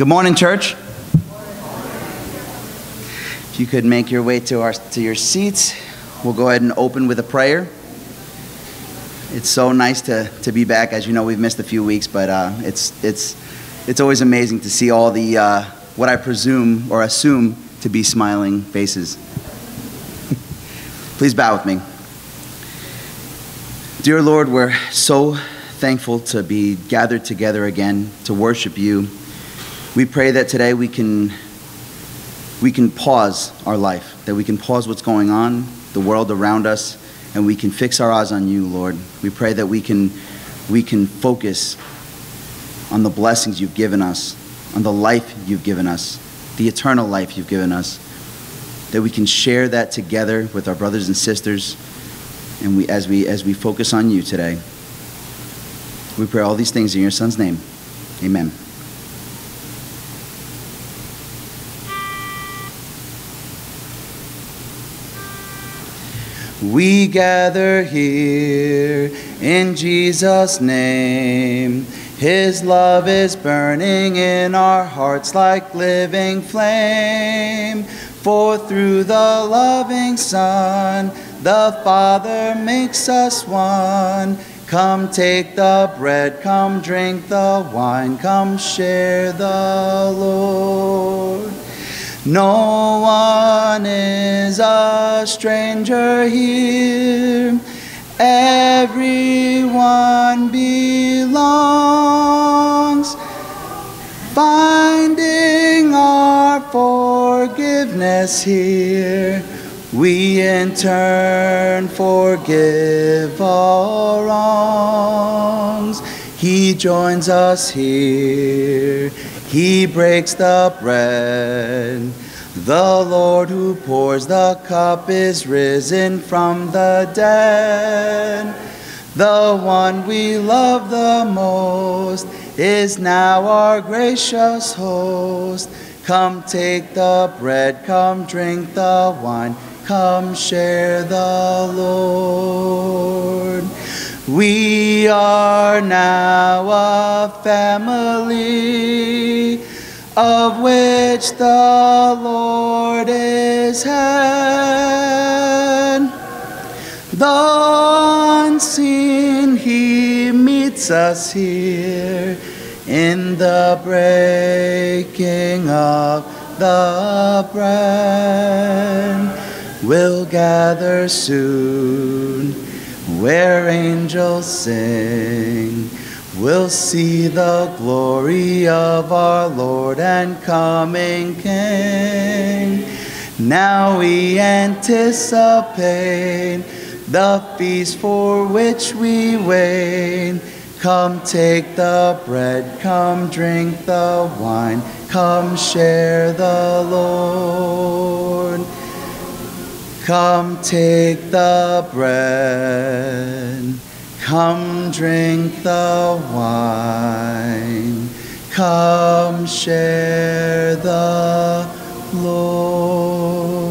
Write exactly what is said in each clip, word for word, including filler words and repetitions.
Good morning, church. If you could make your way to our to your seats, we'll go ahead and open with a prayer. It's so nice to, to be back. As you know, we've missed a few weeks, but uh, it's it's it's always amazing to see all the uh, what I presume or assume to be smiling faces. Please bow with me. Dear Lord, we're so thankful to be gathered together again to worship you. We pray that today we can we can pause our life, that we can pause what's going on, the world around us, and we can fix our eyes on you, Lord. We pray that we can we can focus on the blessings you've given us, on the life you've given us, the eternal life you've given us, that we can share that together with our brothers and sisters, and we as we as we focus on you today. We pray all these things in your Son's name. Amen. We gather here in Jesus' name. His love is burning in our hearts like living flame. For through the loving Son, the Father makes us one. Come take the bread, come drink the wine, come share the Lord. No one is a stranger here. Everyone belongs. Finding our forgiveness here, we in turn forgive all wrongs. He joins us here. He breaks the bread. The Lord who pours the cup is risen from the dead. The one we love the most is now our gracious host. Come take the bread, come drink the wine, come share the Lord. We are now a family of which the Lord is head. The unseen he meets us here in the breaking of the bread. We'll gather soon where angels sing. We'll see the glory of our Lord and coming King. Now we anticipate the feast for which we wait. Come take the bread, come drink the wine, come share the Lord. Come take the bread, come drink the wine, come share the Lord.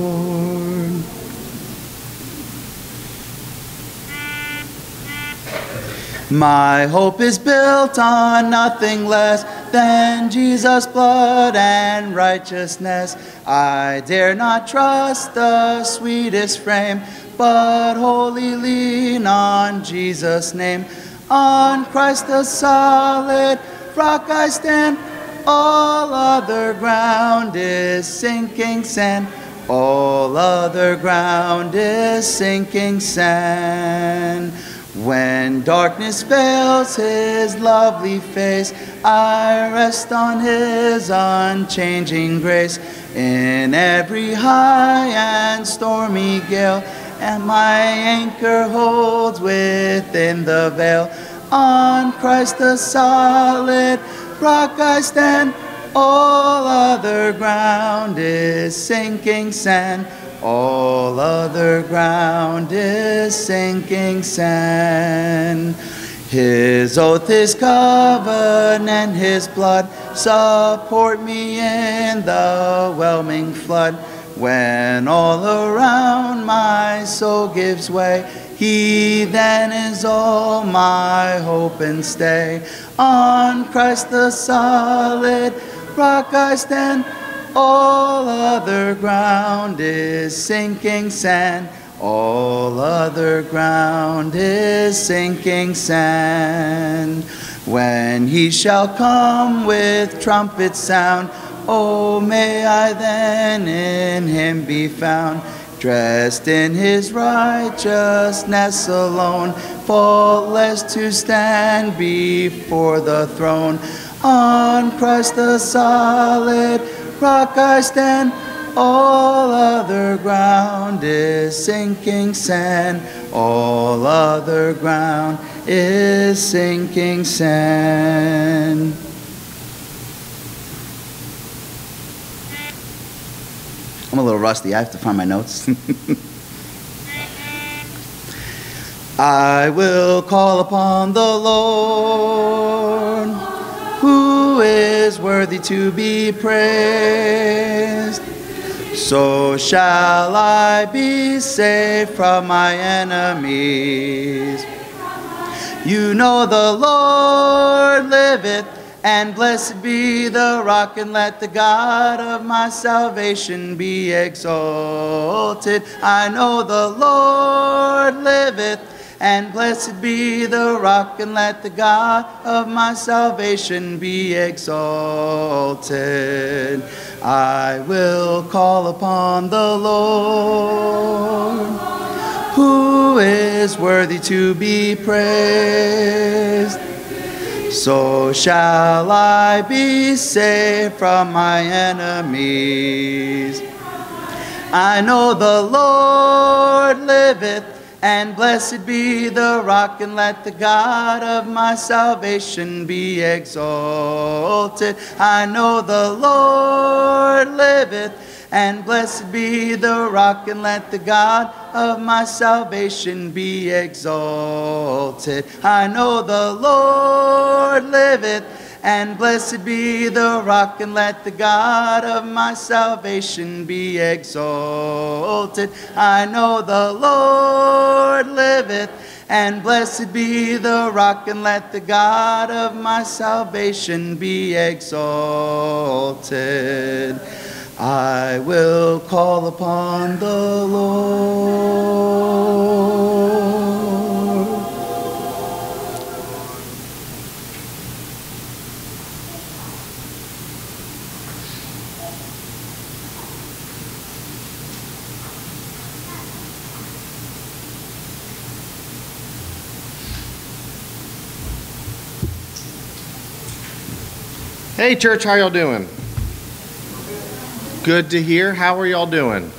My hope is built on nothing less than Jesus' blood and righteousness. I dare not trust the sweetest frame, but wholly lean on Jesus' name. On Christ the solid rock I stand. All other ground is sinking sand. All other ground is sinking sand. When darkness veils his lovely face, I rest on his unchanging grace. In every high and stormy gale, and my anchor holds within the veil. On Christ the solid rock I stand. All other ground is sinking sand. All other ground is sinking sand. His oath, his covenant, his blood support me in the whelming flood. When all around my soul gives way, he then is all my hope and stay. On Christ the solid rock I stand. All other ground is sinking sand. All other ground is sinking sand. When he shall come with trumpet sound, oh, may I then in him be found, dressed in his righteousness alone, faultless to stand before the throne. On Christ the solid rock I stand, all other ground is sinking sand. All other ground is sinking sand. I'm a little rusty. I have to find my notes. I will call upon the Lord, who is worthy to be praised. So shall I be saved from my enemies. You know the Lord liveth, and blessed be the rock, and let the God of my salvation be exalted. I know the Lord liveth, and blessed be the rock, and let the God of my salvation be exalted. I will call upon the Lord, who is worthy to be praised. So shall I be saved from my enemies. I know the Lord liveth, and blessed be the rock, and let the God of my salvation be exalted. I know the Lord liveth, and blessed be the rock, and let the God of my salvation be exalted. I know the Lord liveth, and blessed be the rock, and let the God of my salvation be exalted. I know the Lord liveth, and blessed be the rock, and let the God of my salvation be exalted. I will call upon the Lord. Hey church, how y'all doing? Good to hear. How are y'all doing?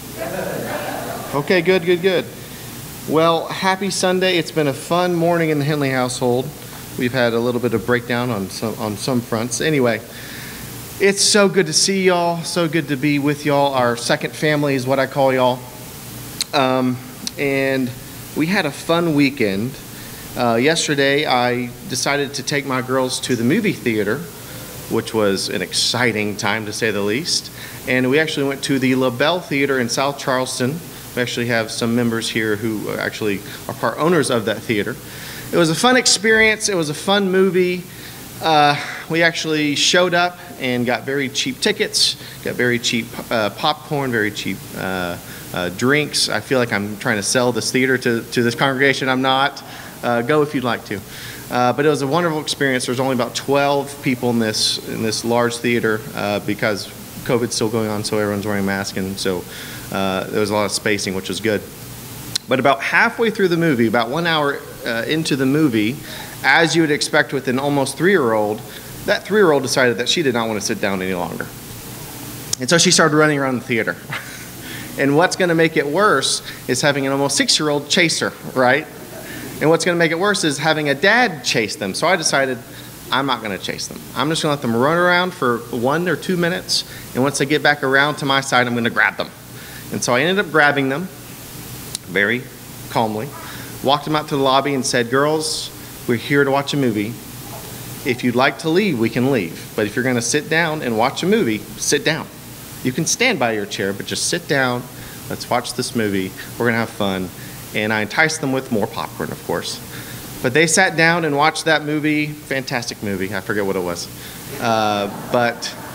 Okay, good, good, good. Well, happy Sunday. It's been a fun morning in the Henley household. We've had a little bit of breakdown on some on some fronts. Anyway, it's so good to see y'all. So good to be with y'all. Our second family is what I call y'all. Um, and we had a fun weekend. Uh, yesterday, I decided to take my girls to the movie theater, which was an exciting time to say the least. And we actually went to the LaBelle Theater in South Charleston. We actually have some members here who actually are part owners of that theater. It was a fun experience. It was a fun movie. Uh, we actually showed up and got very cheap tickets, got very cheap uh, popcorn, very cheap uh, uh, drinks. I feel like I'm trying to sell this theater to, to this congregation. I'm not. Uh, go if you'd like to. Uh, but it was a wonderful experience. There's only about twelve people in this in this large theater uh, because COVID's still going on, so everyone's wearing masks, and so uh, there was a lot of spacing, which was good. But about halfway through the movie, about one hour uh, into the movie, as you would expect with an almost three-year-old, that three-year-old decided that she did not want to sit down any longer. And so she started running around the theater. And what's going to make it worse is having an almost six-year-old chase her, right? And what's going to make it worse is having a dad chase them. So I decided I'm not going to chase them. I'm just going to let them run around for one or two minutes. And once they get back around to my side, I'm going to grab them. And so I ended up grabbing them very calmly, walked them out to the lobby and said, girls, we're here to watch a movie. If you'd like to leave, we can leave. But if you're going to sit down and watch a movie, sit down. You can stand by your chair, but just sit down. Let's watch this movie. We're going to have fun. And I enticed them with more popcorn, of course. But they sat down and watched that movie. Fantastic movie. I forget what it was. Uh, but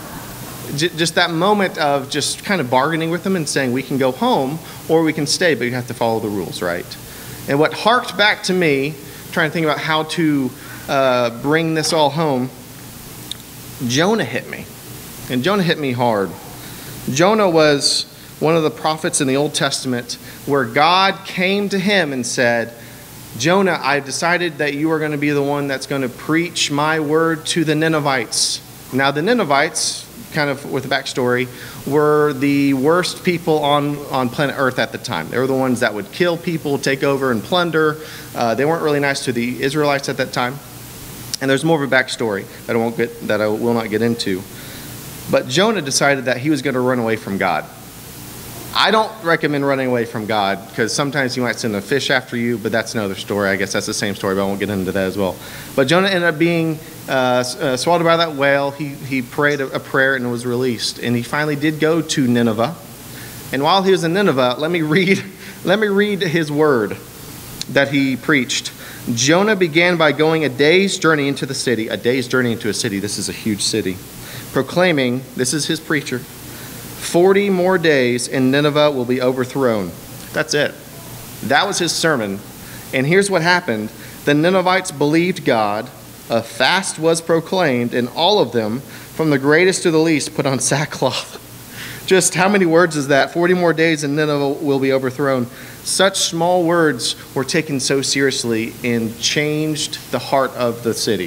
j- just that moment of just kind of bargaining with them and saying, we can go home or we can stay, but you have to follow the rules, right? And what harked back to me, trying to think about how to uh, bring this all home, Jonah hit me. And Jonah hit me hard. Jonah was one of the prophets in the Old Testament where God came to him and said, Jonah, I've decided that you are going to be the one that's going to preach my word to the Ninevites. Now, the Ninevites, kind of with a backstory, were the worst people on, on planet Earth at the time. They were the ones that would kill people, take over, and plunder. Uh, they weren't really nice to the Israelites at that time. And there's more of a backstory that I won't get, that I will not get into. But Jonah decided that he was going to run away from God. I don't recommend running away from God because sometimes he might send a fish after you, but that's another story. I guess that's the same story, but I won't get into that as well. But Jonah ended up being uh, uh, swallowed by that whale. He, he prayed a, a prayer and was released. And he finally did go to Nineveh. And while he was in Nineveh, let me read, let me read his word that he preached. Jonah began by going a day's journey into the city. A day's journey into a city. This is a huge city. Proclaiming, this is his preacher, forty more days and Nineveh will be overthrown. That's it. That was his sermon. And here's what happened. The Ninevites believed God. A fast was proclaimed, and all of them, from the greatest to the least, put on sackcloth. Just how many words is that? forty more days and Nineveh will be overthrown. Such small words were taken so seriously and changed the heart of the city.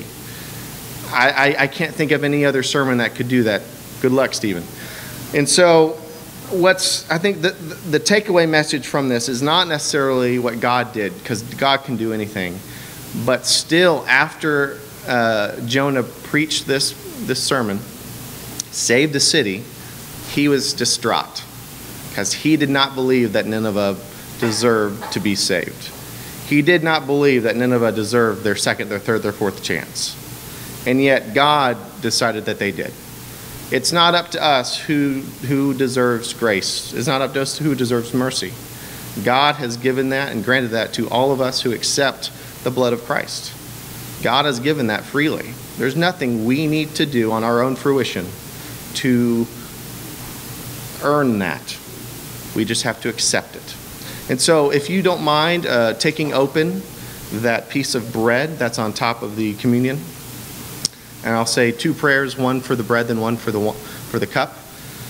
I, I, I can't think of any other sermon that could do that. Good luck, Stephen. And so what's, I think the, the takeaway message from this is not necessarily what God did, because God can do anything. But still, after uh, Jonah preached this, this sermon, saved the city, he was distraught because he did not believe that Nineveh deserved to be saved. He did not believe that Nineveh deserved their second, their third, their fourth chance. And yet God decided that they did. It's not up to us who, who deserves grace. It's not up to us who deserves mercy. God has given that and granted that to all of us who accept the blood of Christ. God has given that freely. There's nothing we need to do on our own fruition to earn that. We just have to accept it. And so if you don't mind uh, taking open that piece of bread that's on top of the communion, and I'll say two prayers, one for the bread and one for the for the cup.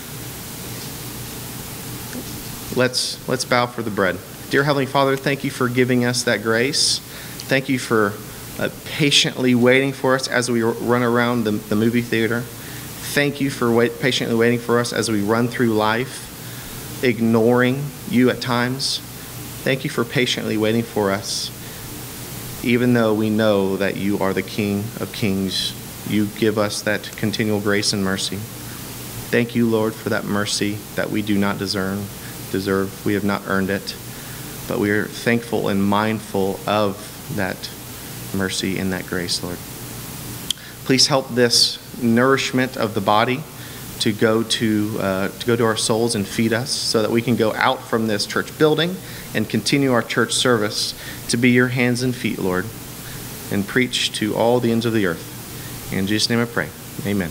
Let's let's bow for the bread. Dear Heavenly Father, thank you for giving us that grace. Thank you for uh, patiently waiting for us as we run around the, the movie theater. Thank you for wait, patiently waiting for us as we run through life, ignoring you at times. Thank you for patiently waiting for us, even though we know that you are the King of Kings. You give us that continual grace and mercy. Thank you, Lord, for that mercy that we do not deserve. deserve. We have not earned it, but we are thankful and mindful of that mercy and that grace, Lord. Please help this nourishment of the body to go to uh, to go to our souls and feed us, so that we can go out from this church building and continue our church service to be your hands and feet, Lord, and preach to all the ends of the earth. In Jesus' name I pray. Amen.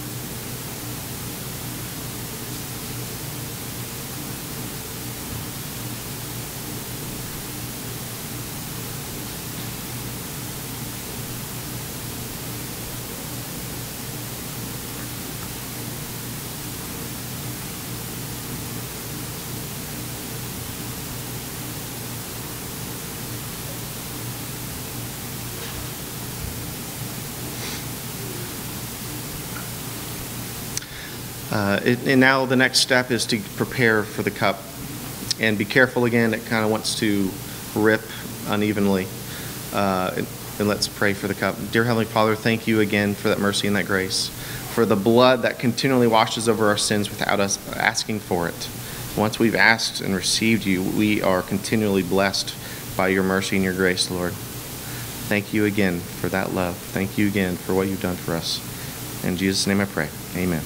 Uh, it, and now the next step is to prepare for the cup. And be careful again, it kind of wants to rip unevenly. Uh, and, and let's pray for the cup. Dear Heavenly Father, thank you again for that mercy and that grace, for the blood that continually washes over our sins without us asking for it. Once we've asked and received you, we are continually blessed by your mercy and your grace, Lord. Thank you again for that love. Thank you again for what you've done for us. In Jesus' name I pray. Amen.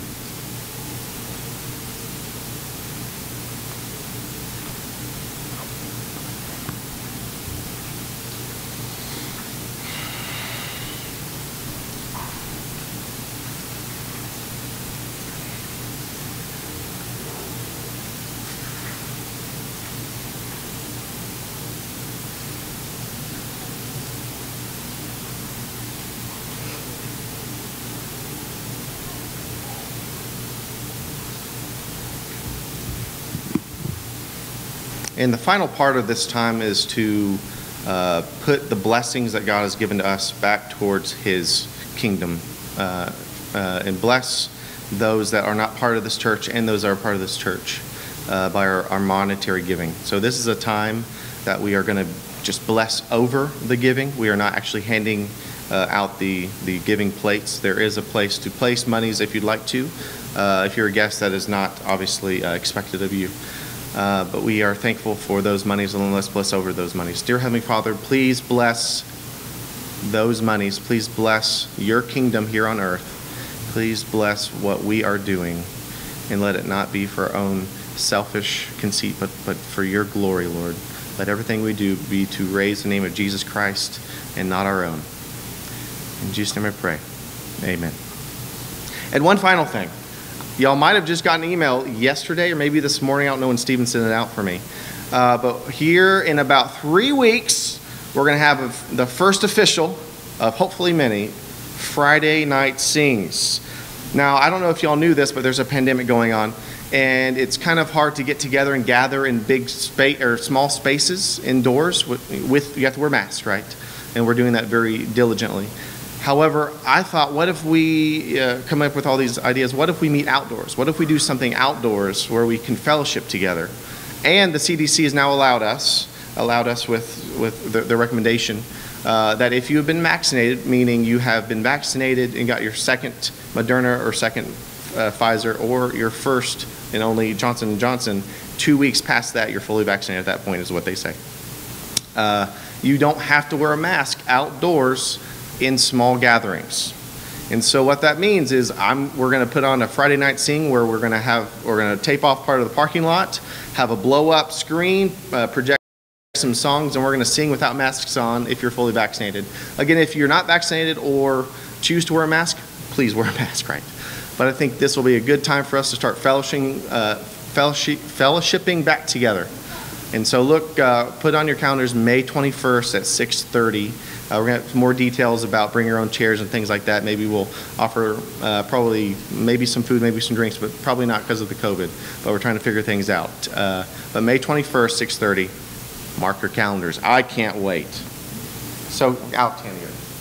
And the final part of this time is to uh, put the blessings that God has given to us back towards His kingdom uh, uh, and bless those that are not part of this church and those that are part of this church uh, by our, our monetary giving. So this is a time that we are going to just bless over the giving. We are not actually handing uh, out the, the giving plates. There is a place to place monies if you'd like to. Uh, if you're a guest, that is not obviously uh, expected of you. Uh, but we are thankful for those monies, and let's bless over those monies. Dear Heavenly Father, please bless those monies. Please bless your kingdom here on earth. Please bless what we are doing, and let it not be for our own selfish conceit, but, but for your glory, Lord. Let everything we do be to raise the name of Jesus Christ and not our own. In Jesus' name I pray. Amen. And one final thing. Y'all might have just gotten an email yesterday or maybe this morning. I don't know when Stephen sent it out for me. Uh, but here in about three weeks, we're going to have a, the first official of hopefully many Friday Night Sings. Now, I don't know if y'all knew this, but there's a pandemic going on. And it's kind of hard to get together and gather in big space or small spaces indoors with, with you have to wear masks, right? And we're doing that very diligently. However, I thought, what if we uh, come up with all these ideas? What if we meet outdoors? What if we do something outdoors where we can fellowship together? And the C D C has now allowed us, allowed us with, with the, the recommendation uh, that if you have been vaccinated, meaning you have been vaccinated and got your second Moderna or second uh, Pfizer or your first and only Johnson and Johnson, two weeks past that, you're fully vaccinated at that point is what they say. Uh, you don't have to wear a mask outdoors in small gatherings. And so what that means is I'm, we're going to put on a Friday Night Sing where we're going to have, we're going to tape off part of the parking lot, have a blow up screen, uh, project some songs, and we're going to sing without masks on if you're fully vaccinated. Again, if you're not vaccinated or choose to wear a mask, please wear a mask, right? But I think this will be a good time for us to start fellowshipping, uh, fellowship, fellowshipping back together. And so look, uh, put on your calendars May twenty-first at six thirty. Uh, we're going to have more details about bring your own chairs and things like that. Maybe we'll offer uh, probably maybe some food, maybe some drinks, but probably not because of the COVID. But we're trying to figure things out. Uh, but May twenty-first, six thirty, mark your calendars. I can't wait. So out, Tanner.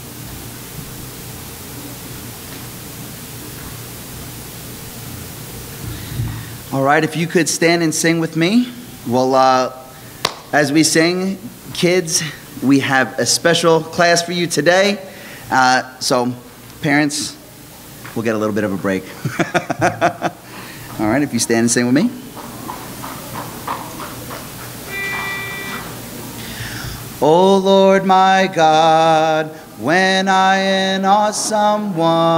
All right, if you could stand and sing with me. Well, uh, as we sing, kids, we have a special class for you today. Uh, so, parents, we'll get a little bit of a break. All right, if you stand and sing with me. O Lord my God, when I in awesome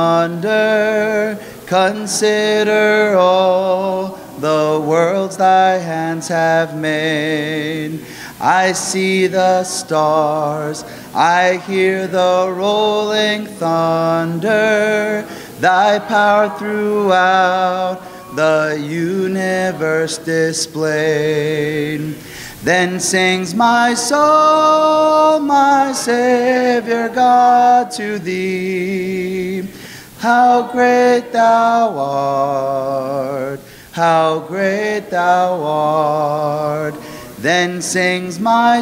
wonder consider all the worlds thy hands have made, I see the stars, I hear the rolling thunder, thy power throughout the universe displayed. Then sings my soul, my Savior God, to thee. How great thou art, how great thou art. Then sings my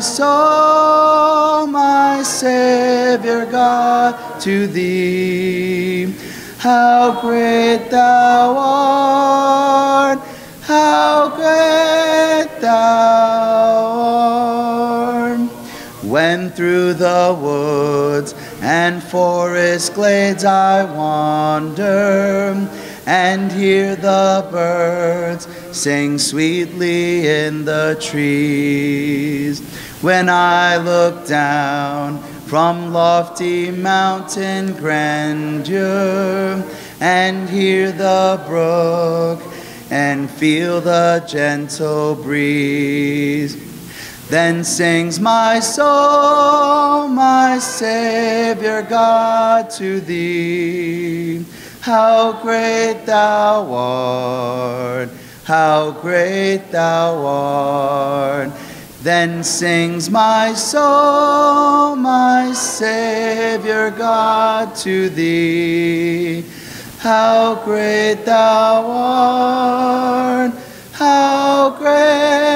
soul, my Savior God, to thee. How great thou art, how great thou art. When through the woods and forest glades I wander, and hear the birds sing sweetly in the trees. When I look down from lofty mountain grandeur, and hear the brook, and feel the gentle breeze, then sings my soul, my Savior God, to thee. How great thou art, how great thou art. Then sings my soul, my Savior God, to thee. How great thou art, how great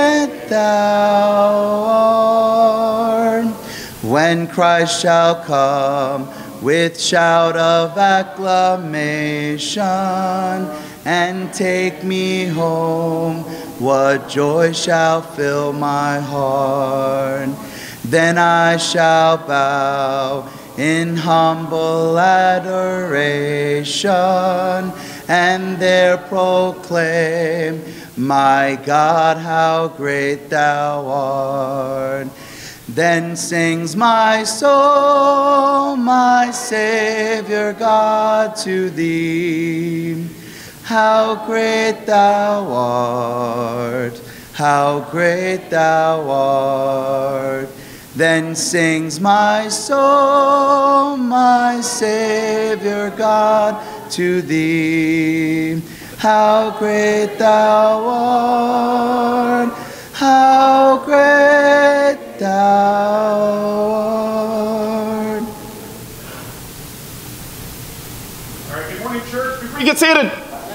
thou art. When Christ shall come with shout of acclamation and take me home, what joy shall fill my heart? Then I shall bow in humble adoration and there proclaim, my God, how great thou art. Then sings my soul, my Savior God, to thee. How great thou art, how great thou art. Then sings my soul, my Savior God, to thee. How great thou art, how great thou art. All right, good morning, church. Before you get seated,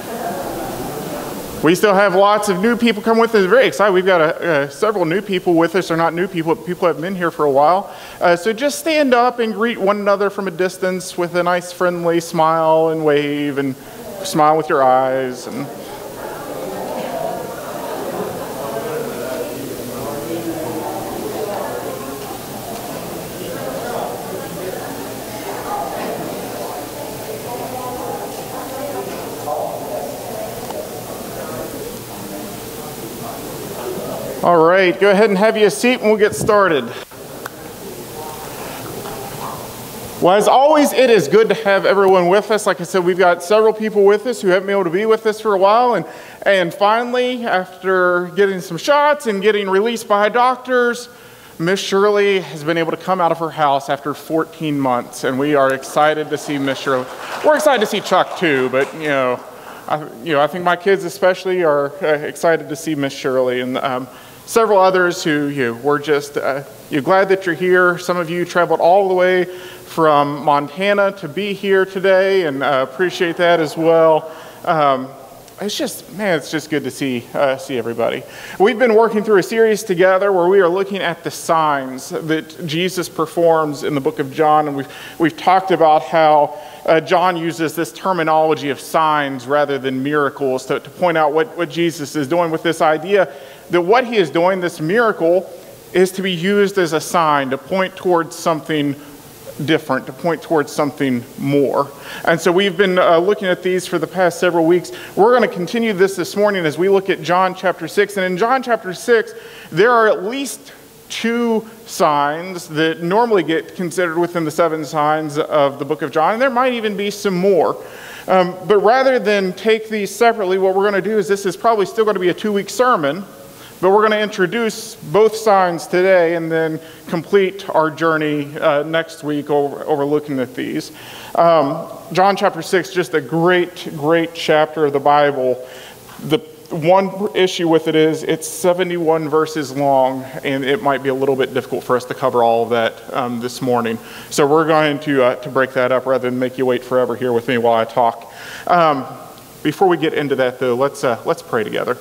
we still have lots of new people come with us. Very excited. We've got a, uh, several new people with us. They're not new people, but people who have been here for a while. Uh, so just stand up and greet one another from a distance with a nice friendly smile and wave and smile with your eyes. And all right, go ahead and have you a seat and we'll get started. Well, as always, it is good to have everyone with us. Like I said, we've got several people with us who haven't been able to be with us for a while. And, and finally, after getting some shots and getting released by doctors, Miss Shirley has been able to come out of her house after fourteen months. And we are excited to see Miss Shirley. We're excited to see Chuck too, but you know, I, you know, I think my kids especially are uh, excited to see Miss Shirley. And um, several others who you know, we're just uh, you're glad that you're here. Some of you traveled all the way from Montana to be here today, and uh, appreciate that as well. Um, it's just, man, it's just good to see uh, see everybody. We've been working through a series together where we are looking at the signs that Jesus performs in the book of John, and we've we've talked about how uh, John uses this terminology of signs rather than miracles to, to point out what, what Jesus is doing, with this idea that what he is doing, this miracle, is to be used as a sign to point towards something different, to point towards something more. And so we've been uh, looking at these for the past several weeks. We're going to continue this this morning as we look at John chapter six. And in John chapter six, there are at least two signs that normally get considered within the seven signs of the book of John. And there might even be some more. Um, but rather than take these separately, what we're going to do is, this is probably still going to be a two-week sermon, but we're going to introduce both signs today and then complete our journey uh, next week over, over looking at these. Um, John chapter six, just a great, great chapter of the Bible. The one issue with it is it's seventy-one verses long, and it might be a little bit difficult for us to cover all of that um, this morning. So we're going to, uh, to break that up rather than make you wait forever here with me while I talk. Um, before we get into that, though, let's, uh, let's pray together.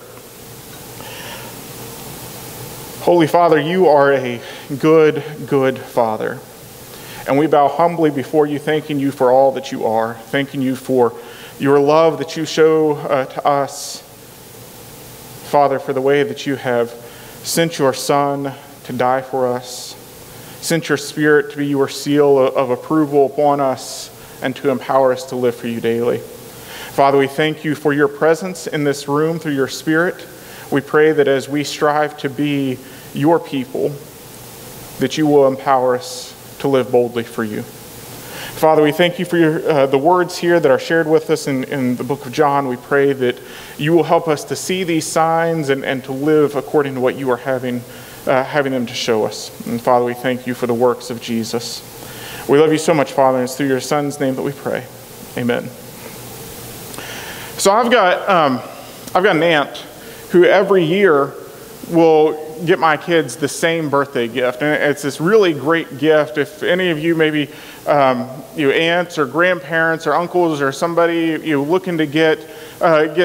Holy Father, you are a good, good Father. And we bow humbly before you, thanking you for all that you are, thanking you for your love that you show uh, to us. Father, for the way that you have sent your Son to die for us, sent your Spirit to be your seal of approval upon us and to empower us to live for you daily. Father, we thank you for your presence in this room through your Spirit. We pray that as we strive to be your people, that you will empower us to live boldly for you. Father, we thank you for your, uh, the words here that are shared with us in, in the book of John. We pray that you will help us to see these signs and, and to live according to what you are having, uh, having them to show us. And Father, we thank you for the works of Jesus. We love you so much, Father, and it's through your Son's name that we pray. Amen. So I've got, um, I've got an aunt who every year will get my kids the same birthday gift. And it's this really great gift. If any of you maybe um, you aunts or grandparents or uncles or somebody you looking to get uh, get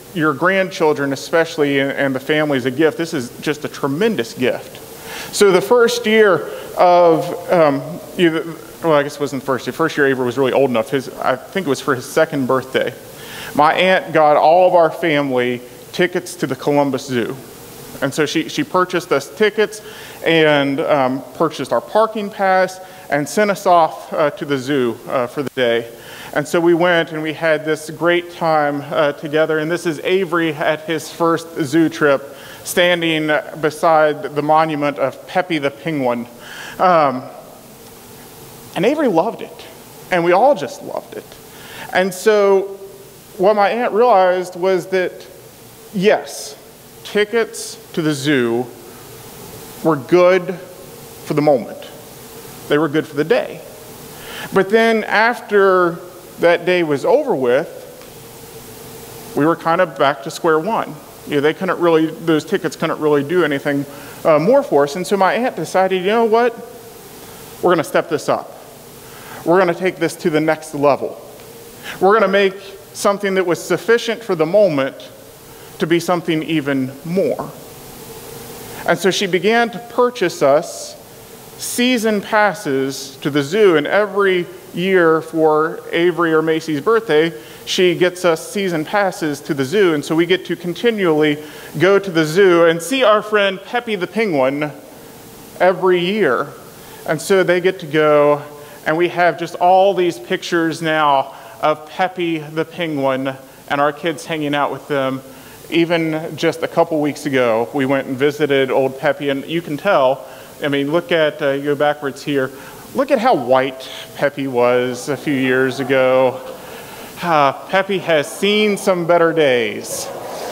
your grandchildren especially and, and the families a gift, this is just a tremendous gift. So the first year of, um, either, well, I guess it wasn't the first year. First year Avery was really old enough. His, I think it was for his second birthday. My aunt got all of our family tickets to the Columbus Zoo. And so she, she purchased us tickets and um, purchased our parking pass and sent us off uh, to the zoo uh, for the day. And so we went and we had this great time uh, together. And this is Avery at his first zoo trip, standing beside the monument of Pepe the penguin. Um, and Avery loved it. And we all just loved it. And so what my aunt realized was that, yes, tickets to the zoo were good for the moment. They were good for the day. But then after that day was over with, we were kind of back to square one. You know, they couldn't really, those tickets couldn't really do anything uh, more for us. And so my aunt decided, you know what? We're going to step this up. We're going to take this to the next level. We're going to make something that was sufficient for the moment to be something even more. And so she began to purchase us season passes to the zoo, and every year for Avery or Macy's birthday, she gets us season passes to the zoo, and so we get to continually go to the zoo and see our friend Pepe the penguin every year. And so they get to go, and we have just all these pictures now of Pepe the penguin and our kids hanging out with them. Even just a couple weeks ago, we went and visited old Pepe, and you can tell, I mean, look at, uh, you go backwards here, look at how white Pepe was a few years ago. Uh, Pepe has seen some better days.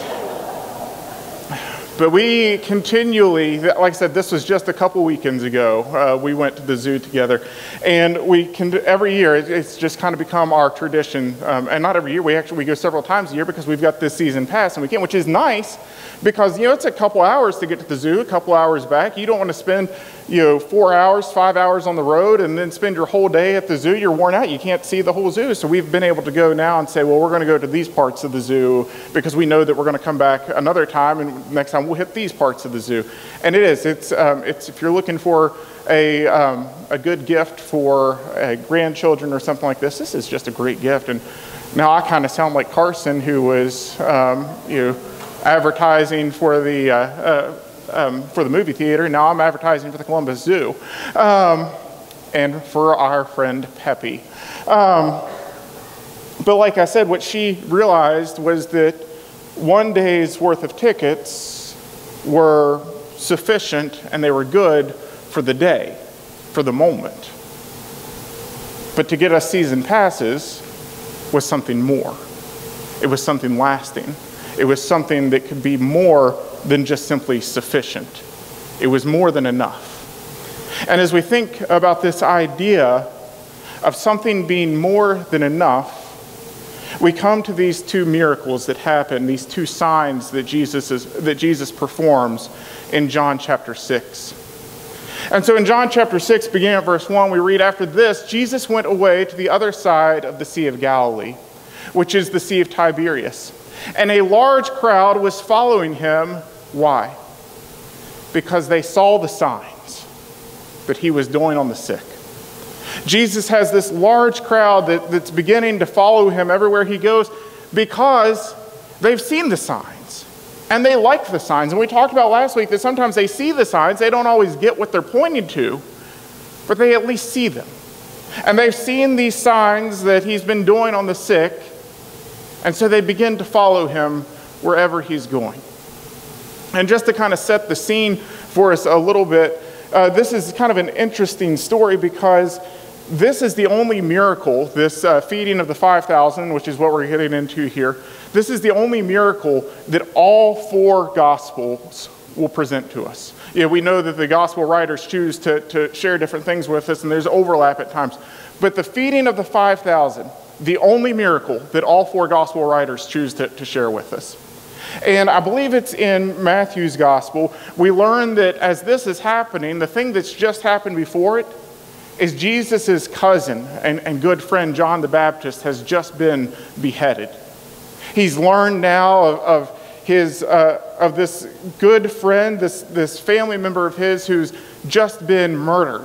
But we continually, like I said, this was just a couple weekends ago, uh, we went to the zoo together. And we can, every year, it's just kind of become our tradition. Um, and not every year, we actually we go several times a year because we've got this season pass and we can, which is nice because, you know, it's a couple hours to get to the zoo, a couple hours back. You don't want to spend, you know, four hours, five hours on the road and then spend your whole day at the zoo. You're worn out. You can't see the whole zoo. So we've been able to go now and say, well, we're going to go to these parts of the zoo because we know that we're going to come back another time, and next time we'll hit these parts of the zoo. And it is. It's, um, it's if you're looking for a, um, a good gift for uh, grandchildren or something like this, this is just a great gift. And now I kind of sound like Carson, who was, um, you know, advertising for the uh, uh, um, for the movie theater. Now I'm advertising for the Columbus Zoo, um, and for our friend Pepe. Um, but like I said, what she realized was that one day's worth of tickets were sufficient and they were good for the day, for the moment. But to get us season passes was something more. It was something lasting. It was something that could be more than just simply sufficient. It was more than enough. And as we think about this idea of something being more than enough, we come to these two miracles that happen, these two signs that Jesus is, that Jesus performs in John chapter six. And so in John chapter six, beginning at verse one, we read, "After this, Jesus went away to the other side of the Sea of Galilee, which is the Sea of Tiberias. And a large crowd was following him." Why? Because they saw the signs that he was doing on the sick. Jesus has this large crowd that, that's beginning to follow him everywhere he goes because they've seen the signs and they like the signs. And we talked about last week that sometimes they see the signs, they don't always get what they're pointing to, but they at least see them. And they've seen these signs that he's been doing on the sick, and so they begin to follow him wherever he's going. And just to kind of set the scene for us a little bit, uh, this is kind of an interesting story because this is the only miracle, this uh, feeding of the five thousand, which is what we're getting into here. This is the only miracle that all four Gospels will present to us. Yeah, we know that the Gospel writers choose to, to share different things with us, and there's overlap at times. But the feeding of the five thousand, the only miracle that all four Gospel writers choose to, to share with us. And I believe it's in Matthew's Gospel. We learn that as this is happening, the thing that's just happened before it is Jesus' cousin and, and good friend John the Baptist has just been beheaded. He's learned now of, of his uh, of this good friend, this, this family member of his who's just been murdered.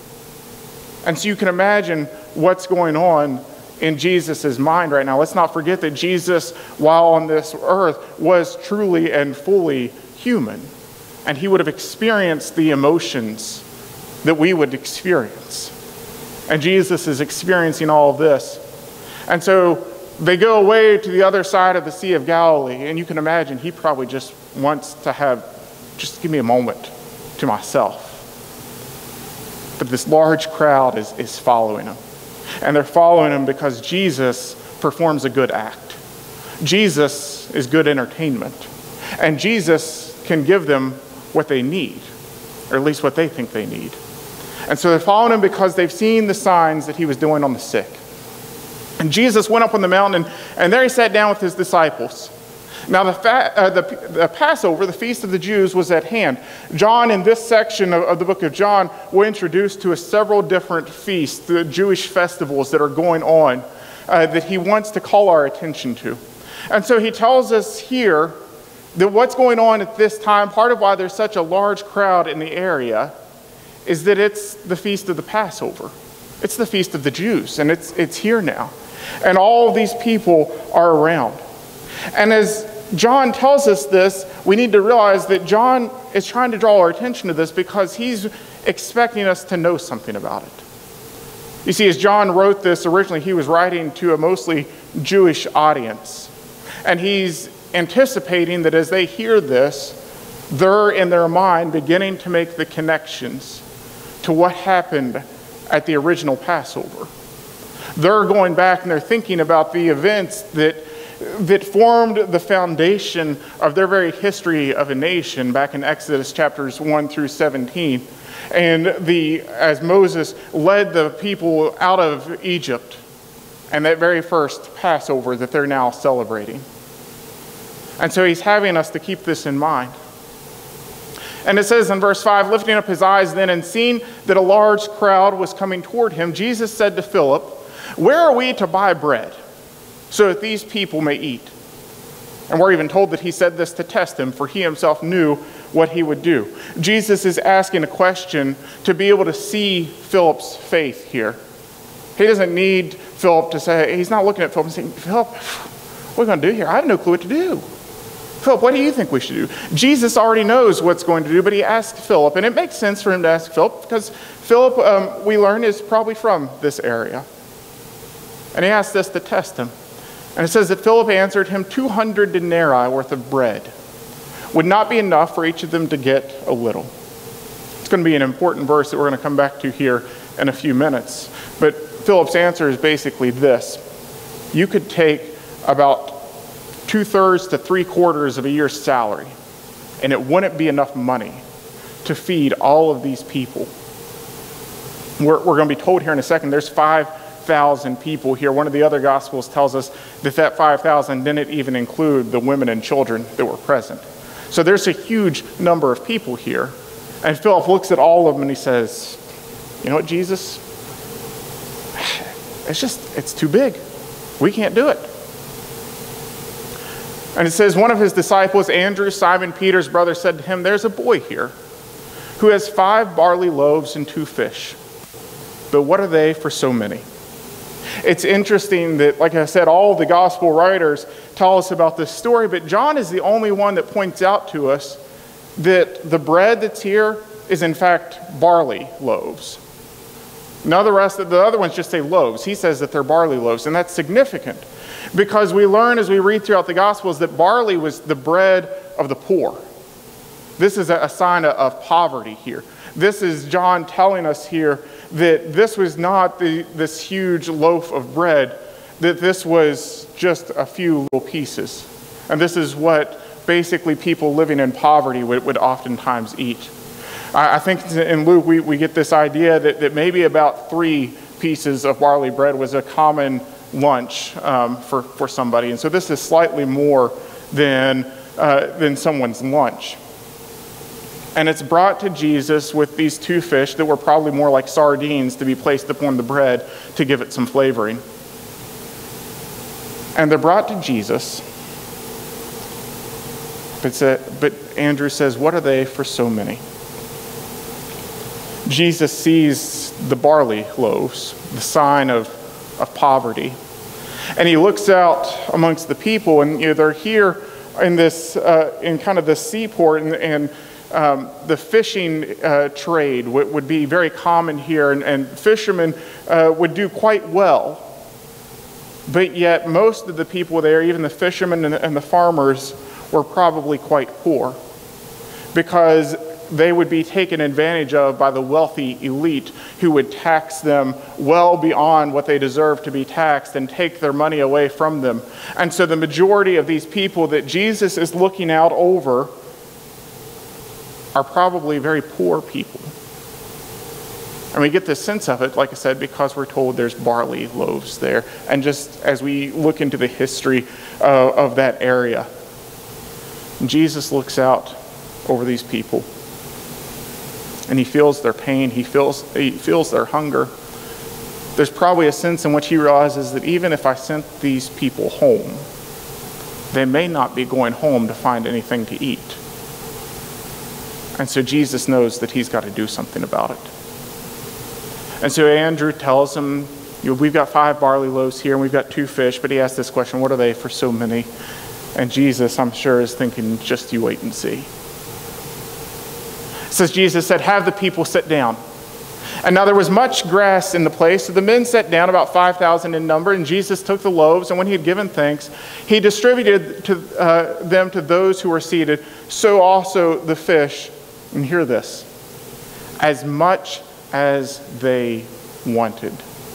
And so you can imagine what's going on in Jesus' mind right now. Let's not forget that Jesus, while on this earth, was truly and fully human. And he would have experienced the emotions that we would experience. And Jesus is experiencing all of this. And so they go away to the other side of the Sea of Galilee, and you can imagine he probably just wants to have, just give me a moment to myself. But this large crowd is, is following him. And they're following him because Jesus performs a good act. Jesus is good entertainment. And Jesus can give them what they need, or at least what they think they need. And so they're following him because they've seen the signs that he was doing on the sick. And Jesus went up on the mountain, and, and there he sat down with his disciples. Now, the, fa- uh, the, the Passover, the Feast of the Jews, was at hand. John, in this section of, of the book of John, we're introduced to a several different feasts, the Jewish festivals that are going on, uh, that he wants to call our attention to. And so he tells us here that what's going on at this time, part of why there's such a large crowd in the area, is that it's the Feast of the Passover. It's the Feast of the Jews, and it's, it's here now. And all of these people are around. And as John tells us this, we need to realize that John is trying to draw our attention to this because he's expecting us to know something about it. You see, as John wrote this originally, he was writing to a mostly Jewish audience. And he's anticipating that as they hear this, they're in their mind beginning to make the connections to what happened at the original Passover. They're going back and they're thinking about the events that that formed the foundation of their very history of a nation back in Exodus chapters one through seventeen. And the as Moses led the people out of Egypt, and that very first Passover that they're now celebrating. And so he's having us to keep this in mind. And it says in verse five, lifting up his eyes then and seeing that a large crowd was coming toward him, Jesus said to Philip, "Where are we to buy bread so that these people may eat?" And we're even told that he said this to test him, for he himself knew what he would do. Jesus is asking a question to be able to see Philip's faith here. He doesn't need Philip to say, he's not looking at Philip and saying, "Philip, what are we going to do here? I have no clue what to do. Philip, what do you think we should do?" Jesus already knows what's going to do, but he asked Philip, and it makes sense for him to ask Philip because Philip, um, we learn, is probably from this area. And he asked this to test him. And it says that Philip answered him, two hundred denarii worth of bread would not be enough for each of them to get a little. It's going to be an important verse that we're going to come back to here in a few minutes. But Philip's answer is basically this. You could take about two-thirds to three-quarters of a year's salary, and it wouldn't be enough money to feed all of these people. We're, we're going to be told here in a second, there's five thousand people here. One of the other Gospels tells us that that five thousand didn't even include the women and children that were present. So there's a huge number of people here. And Philip looks at all of them and he says, "You know what, Jesus? It's just, it's too big. We can't do it." And it says, one of his disciples, Andrew, Simon Peter's brother, said to him, "There's a boy here who has five barley loaves and two fish. But what are they for so many?" It's interesting that, like I said, all the gospel writers tell us about this story, but John is the only one that points out to us that the bread that's here is in fact barley loaves. Now the rest of the other ones just say loaves. He says that they're barley loaves, and that's significant because we learn as we read throughout the Gospels that barley was the bread of the poor. This is a sign of poverty here. This is John telling us here that this was not the, this huge loaf of bread, that this was just a few little pieces. And this is what basically people living in poverty would, would oftentimes eat. I, I think in Luke we, we get this idea that, that maybe about three pieces of barley bread was a common lunch um, for, for somebody. And so this is slightly more than, uh, than someone's lunch. And it's brought to Jesus with these two fish that were probably more like sardines to be placed upon the bread to give it some flavoring. And they're brought to Jesus. But, sa- but Andrew says, what are they for so many? Jesus sees the barley loaves, the sign of, of poverty. And he looks out amongst the people, and you know, they're here in this, uh, in kind of the seaport, and, and um, the fishing uh, trade w- would be very common here, and, and fishermen uh, would do quite well. But yet, most of the people there, even the fishermen and the, and the farmers, were probably quite poor, because they would be taken advantage of by the wealthy elite who would tax them well beyond what they deserve to be taxed and take their money away from them. And so the majority of these people that Jesus is looking out over are probably very poor people. And we get this sense of it, like I said, because we're told there's barley loaves there. And just as we look into the history uh, of that area, Jesus looks out over these people. And he feels their pain, he feels, he feels their hunger. There's probably a sense in which he realizes that even if I sent these people home, they may not be going home to find anything to eat. And so Jesus knows that he's got to do something about it. And so Andrew tells him, you know, we've got five barley loaves here and we've got two fish, but he asks this question, what are they for so many? And Jesus, I'm sure, is thinking, just you wait and see. It says Jesus said, have the people sit down. And now there was much grass in the place, so the men sat down, about five thousand in number, and Jesus took the loaves, and when he had given thanks, he distributed to, uh, them to those who were seated, so also the fish. And hear this, as much as they wanted.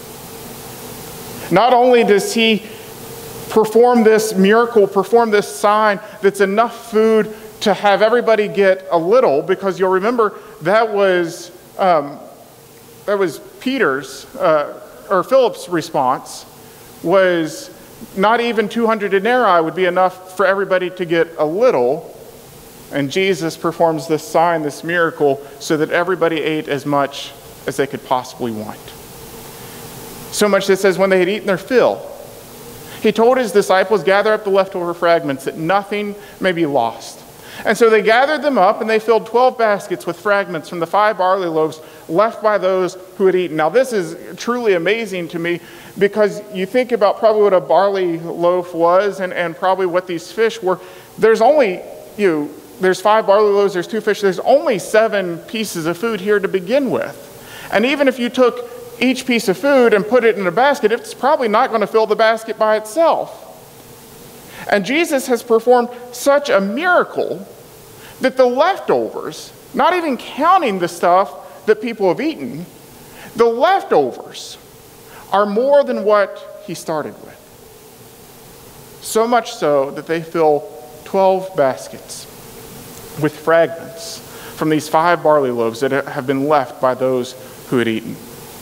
Not only does he perform this miracle, perform this sign that's enough food to have everybody get a little, because you'll remember that was um, that was Peter's uh, or Philip's response, was not even two hundred denarii would be enough for everybody to get a little, and Jesus performs this sign, this miracle, so that everybody ate as much as they could possibly want. So much that it says when they had eaten their fill, he told his disciples, gather up the leftover fragments that nothing may be lost. And so they gathered them up, and they filled twelve baskets with fragments from the five barley loaves left by those who had eaten. Now this is truly amazing to me, because you think about probably what a barley loaf was, and, and probably what these fish were. There's only, you know, there's five barley loaves, there's two fish, there's only seven pieces of food here to begin with. And even if you took each piece of food and put it in a basket, it's probably not going to fill the basket by itself. And Jesus has performed such a miracle that the leftovers, not even counting the stuff that people have eaten, the leftovers are more than what he started with. So much so that they fill twelve baskets with fragments from these five barley loaves that have been left by those who had eaten.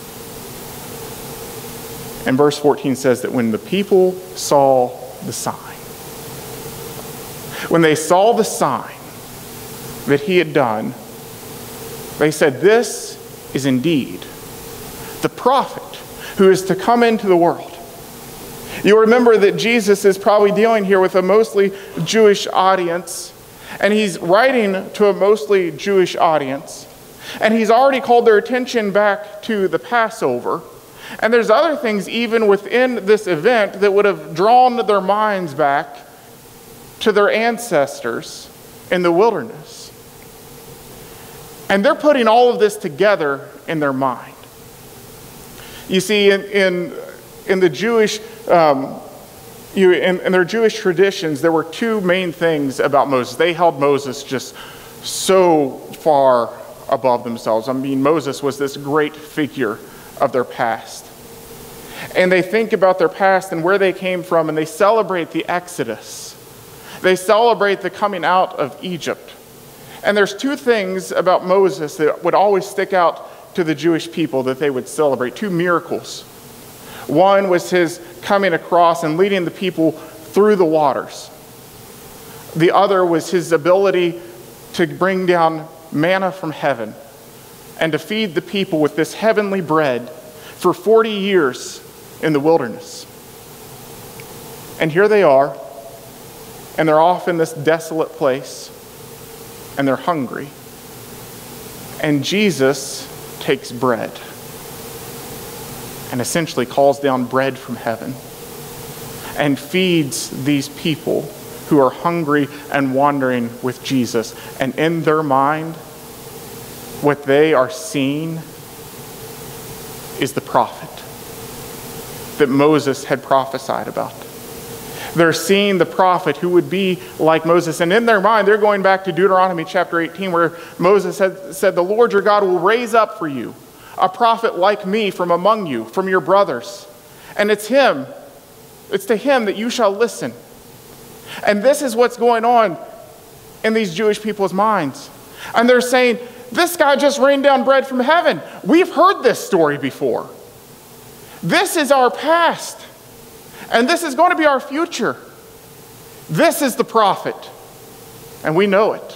And verse fourteen says that when the people saw the sign, when they saw the sign that he had done, they said, this is indeed the prophet who is to come into the world. You'll remember that Jesus is probably dealing here with a mostly Jewish audience, and he's writing to a mostly Jewish audience, and he's already called their attention back to the Passover. And there's other things even within this event that would have drawn their minds back to their ancestors in the wilderness. And they're putting all of this together in their mind. You see, in in, in the Jewish, um, you in, in their Jewish traditions, there were two main things about Moses. They held Moses just so far above themselves. I mean, Moses was this great figure of their past. And they think about their past and where they came from, and they celebrate the Exodus. They celebrate the coming out of Egypt. And there's two things about Moses that would always stick out to the Jewish people that they would celebrate, two miracles. One was his coming across and leading the people through the waters. The other was his ability to bring down manna from heaven and to feed the people with this heavenly bread for forty years in the wilderness. And here they are, and they're off in this desolate place, and they're hungry. And Jesus takes bread and essentially calls down bread from heaven and feeds these people who are hungry and wandering with Jesus. And in their mind, what they are seeing is the prophet that Moses had prophesied about. They're seeing the prophet who would be like Moses. And in their mind, they're going back to Deuteronomy chapter eighteen, where Moses had said, the Lord your God will raise up for you a prophet like me from among you, from your brothers. And it's him, it's to him that you shall listen. And this is what's going on in these Jewish people's minds. And they're saying, this guy just rained down bread from heaven. We've heard this story before. This is our past. And this is going to be our future. This is the prophet. And we know it.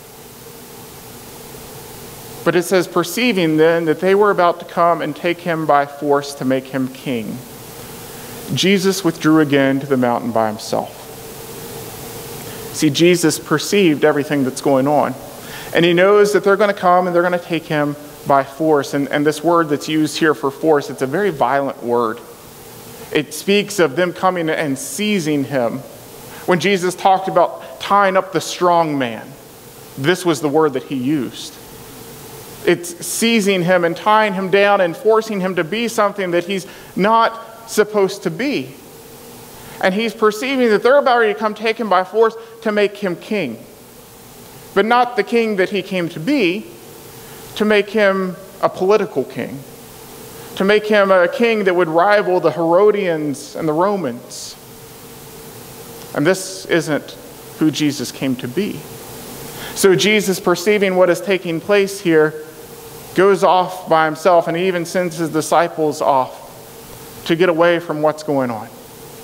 But it says, perceiving then that they were about to come and take him by force to make him king, Jesus withdrew again to the mountain by himself. See, Jesus perceived everything that's going on. And he knows that they're going to come and they're going to take him by force. And, and this word that's used here for force, it's a very violent word. It speaks of them coming and seizing him. When Jesus talked about tying up the strong man, this was the word that he used. It's seizing him and tying him down and forcing him to be something that he's not supposed to be. And he's perceiving that they're about to come take him by force to make him king. But not the king that he came to be, to make him a political king. To make him a king that would rival the Herodians and the Romans. And this isn't who Jesus came to be. So Jesus, perceiving what is taking place here, goes off by himself, and he even sends his disciples off to get away from what's going on.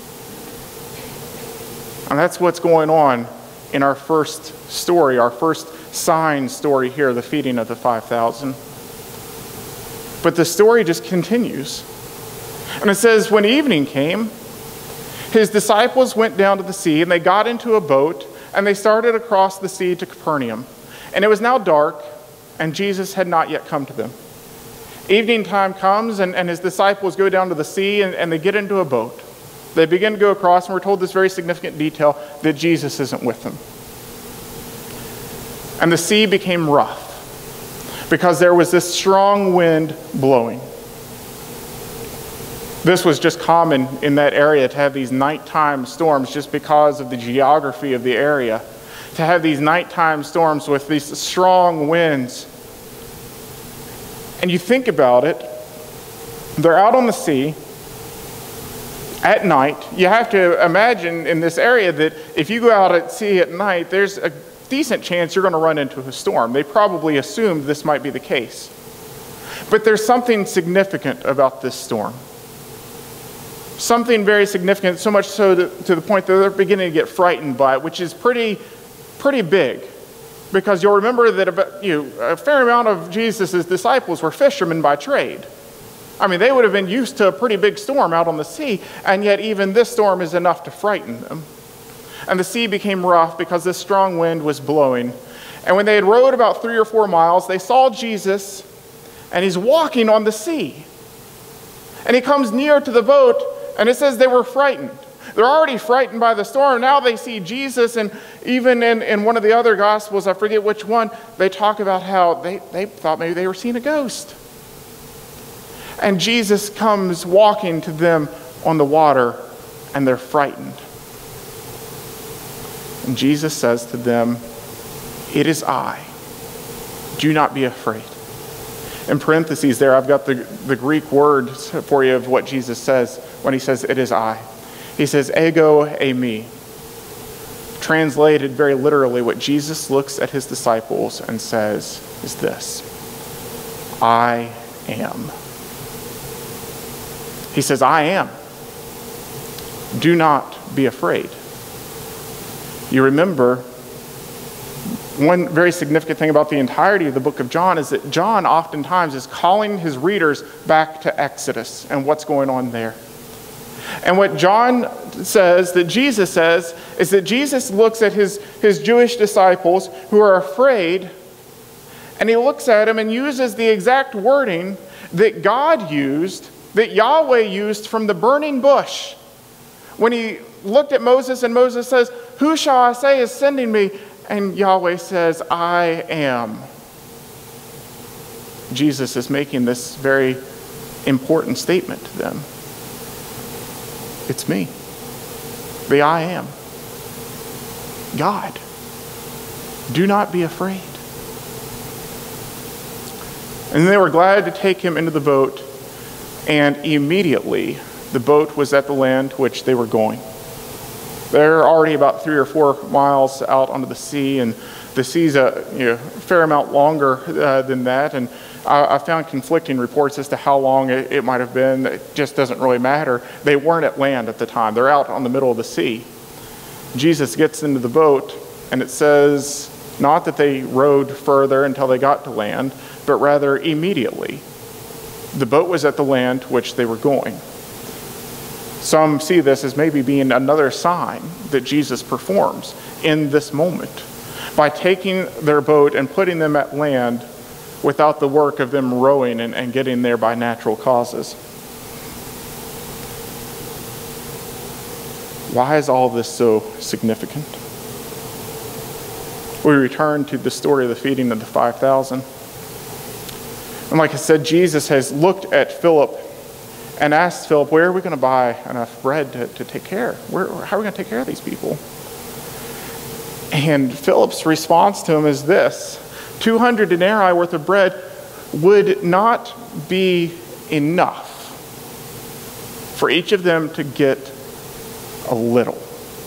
And that's what's going on in our first story, our first sign story here, the feeding of the five thousand. But the story just continues. And it says, when evening came, his disciples went down to the sea, and they got into a boat, and they started across the sea to Capernaum. And it was now dark, and Jesus had not yet come to them. Evening time comes, and, and his disciples go down to the sea, and, and they get into a boat. They begin to go across, and we're told this very significant detail, that Jesus isn't with them. And the sea became rough, because there was this strong wind blowing. This was just common in that area to have these nighttime storms just because of the geography of the area. To have these nighttime storms with these strong winds. And you think about it, they're out on the sea at night. You have to imagine in this area that if you go out at sea at night, there's a decent chance you're going to run into a storm. They probably assumed this might be the case. But there's something significant about this storm. Something very significant, so much so to, to the point that they're beginning to get frightened by it, which is pretty, pretty big. Because you'll remember that about, you know, a fair amount of Jesus' disciples were fishermen by trade. I mean, they would have been used to a pretty big storm out on the sea, and yet even this storm is enough to frighten them. And the sea became rough because this strong wind was blowing. And when they had rowed about three or four miles, they saw Jesus, and he's walking on the sea. And he comes near to the boat, and it says they were frightened. They're already frightened by the storm. Now they see Jesus, and even in, in one of the other Gospels, I forget which one, they talk about how they, they thought maybe they were seeing a ghost. And Jesus comes walking to them on the water, and they're frightened. And Jesus says to them, "It is I. Do not be afraid." In parentheses there, I've got the, the Greek word for you of what Jesus says when he says, "It is I." He says, "Ego eimi." Translated very literally, what Jesus looks at his disciples and says is this: "I am." He says, "I am. Do not be afraid." You remember, one very significant thing about the entirety of the book of John is that John oftentimes is calling his readers back to Exodus and what's going on there. And what John says, that Jesus says, is that Jesus looks at his, his Jewish disciples who are afraid, and he looks at them and uses the exact wording that God used, that Yahweh used from the burning bush. When he looked at Moses, and Moses says, "Who shall I say is sending me?" And Yahweh says, "I am." Jesus is making this very important statement to them. It's me, the I am, God. Do not be afraid. And they were glad to take him into the boat, and immediately the boat was at the land to which they were going. They're already about three or four miles out onto the sea, and the sea's a you know, fair amount longer uh, than that. And I, I found conflicting reports as to how long it, it might have been. It just doesn't really matter. They weren't at land at the time. They're out on the middle of the sea. Jesus gets into the boat, and it says not that they rowed further until they got to land, but rather immediately. The boat was at the land to which they were going. Some see this as maybe being another sign that Jesus performs in this moment by taking their boat and putting them at land without the work of them rowing and, and getting there by natural causes. Why is all this so significant? We return to the story of the feeding of the five thousand. And like I said, Jesus has looked at Philip and asked Philip, where are we going to buy enough bread to, to take care? Where, how are we going to take care of these people? And Philip's response to him is this: two hundred denarii worth of bread would not be enough for each of them to get a little.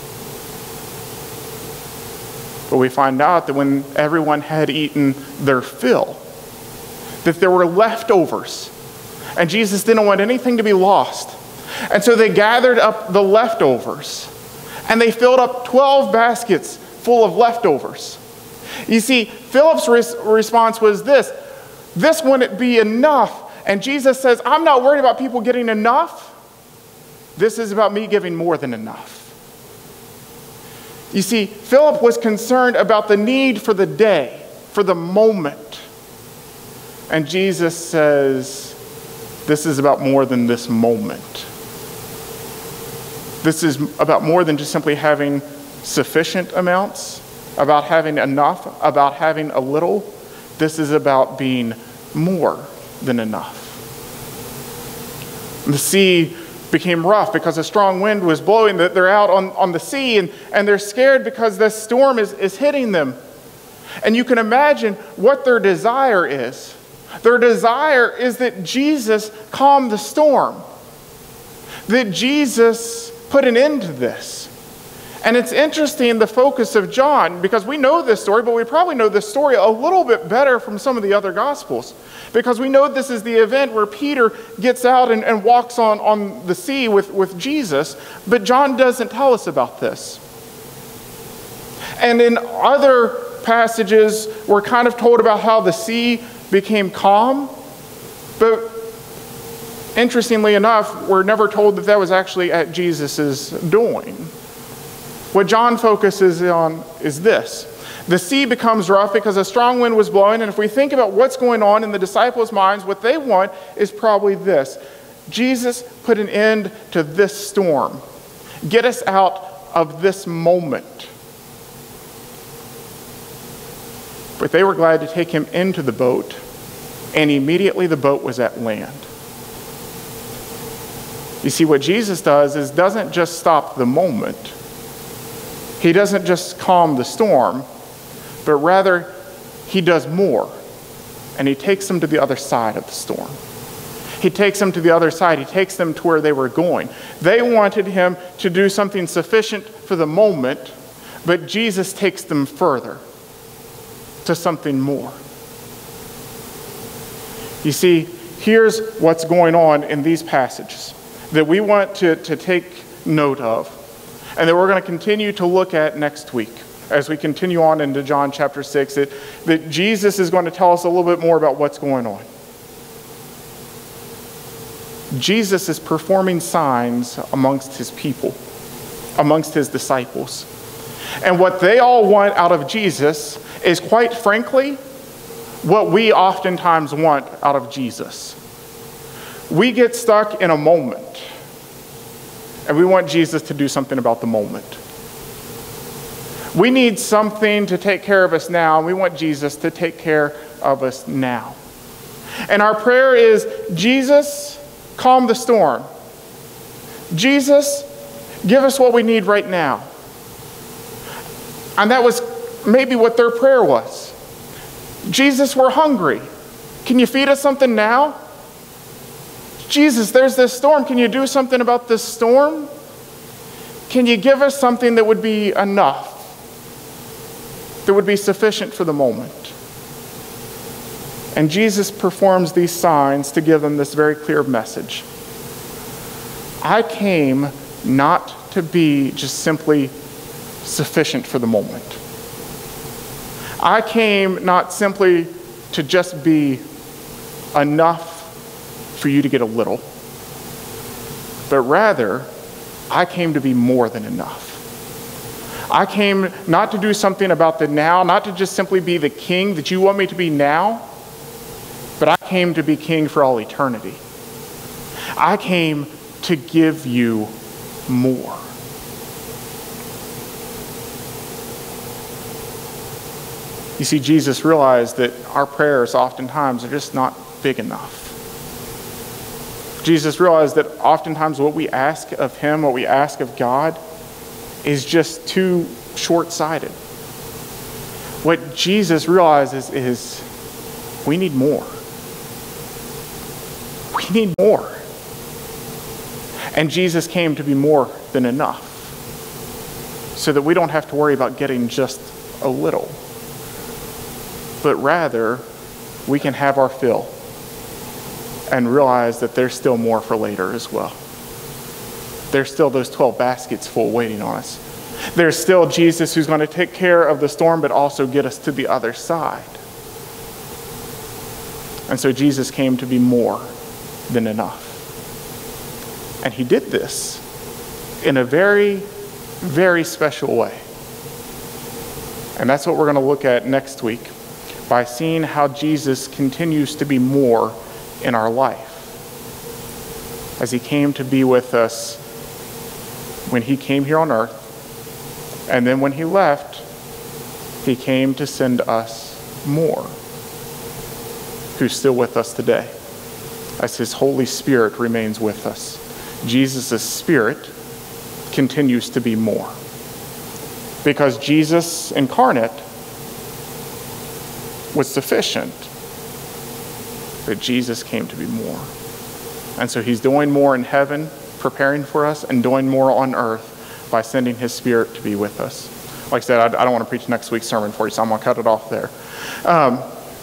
But we find out that when everyone had eaten their fill, that there were leftovers. And Jesus didn't want anything to be lost. And so they gathered up the leftovers, and they filled up twelve baskets full of leftovers. You see, Philip's res- response was this: this wouldn't be enough. And Jesus says, I'm not worried about people getting enough. This is about me giving more than enough. You see, Philip was concerned about the need for the day, for the moment. And Jesus says, this is about more than this moment. This is about more than just simply having sufficient amounts, about having enough, about having a little. This is about being more than enough. The sea became rough because a strong wind was blowing. They're out on, on the sea, and, and they're scared because this storm is, is hitting them. And you can imagine what their desire is. Their desire is that Jesus calm the storm, that Jesus put an end to this. And it's interesting, the focus of John, because we know this story, but we probably know this story a little bit better from some of the other Gospels, because we know this is the event where Peter gets out and, and walks on, on the sea with, with Jesus, but John doesn't tell us about this. And in other passages, we're kind of told about how the sea became calm, but interestingly enough, we're never told that that was actually at Jesus' doing. What John focuses on is this: the sea becomes rough because a strong wind was blowing, and if we think about what's going on in the disciples' minds, what they want is probably this: Jesus, put an end to this storm. Get us out of this moment. But they were glad to take him into the boat, and immediately the boat was at land. You see, what Jesus does is doesn't just stop the moment. He doesn't just calm the storm, but rather he does more, and he takes them to the other side of the storm. He takes them to the other side. He takes them to where they were going. They wanted him to do something sufficient for the moment, but Jesus takes them further to something more. You see, here's what's going on in these passages that we want to, to take note of, and that we're going to continue to look at next week as we continue on into John chapter six, that, that Jesus is going to tell us a little bit more about what's going on. Jesus is performing signs amongst his people, amongst his disciples. And what they all want out of Jesus is, quite frankly, what we oftentimes want out of Jesus. We get stuck in a moment, and we want Jesus to do something about the moment. We need something to take care of us now, and we want Jesus to take care of us now. And our prayer is, Jesus, calm the storm. Jesus, give us what we need right now. And that was maybe what their prayer was. Jesus, we're hungry. Can you feed us something now? Jesus, there's this storm. Can you do something about this storm? Can you give us something that would be enough, that would be sufficient for the moment? And Jesus performs these signs to give them this very clear message. I came not to be just simply sufficient for the moment. I came not simply to just be enough for you to get a little, but rather, I came to be more than enough. I came not to do something about the now, not to just simply be the king that you want me to be now, but I came to be king for all eternity. I came to give you more. You see, Jesus realized that our prayers oftentimes are just not big enough. Jesus realized that oftentimes what we ask of him, what we ask of God, is just too short-sighted. What Jesus realizes is we need more. We need more. And Jesus came to be more than enough, so that we don't have to worry about getting just a little, but rather we can have our fill and realize that there's still more for later as well. There's still those twelve baskets full waiting on us. There's still Jesus who's going to take care of the storm, but also get us to the other side. And so Jesus came to be more than enough. And he did this in a very, very special way. And that's what we're going to look at next week, by seeing how Jesus continues to be more in our life. As he came to be with us when he came here on earth, and then when he left, he came to send us more, who's still with us today, as his Holy Spirit remains with us. Jesus' Spirit continues to be more, because Jesus incarnate was sufficient, but Jesus came to be more. And so he's doing more in heaven, preparing for us, and doing more on earth by sending his Spirit to be with us. Like I said, I, I don't want to preach next week's sermon for you, so I'm going to cut it off there. Um,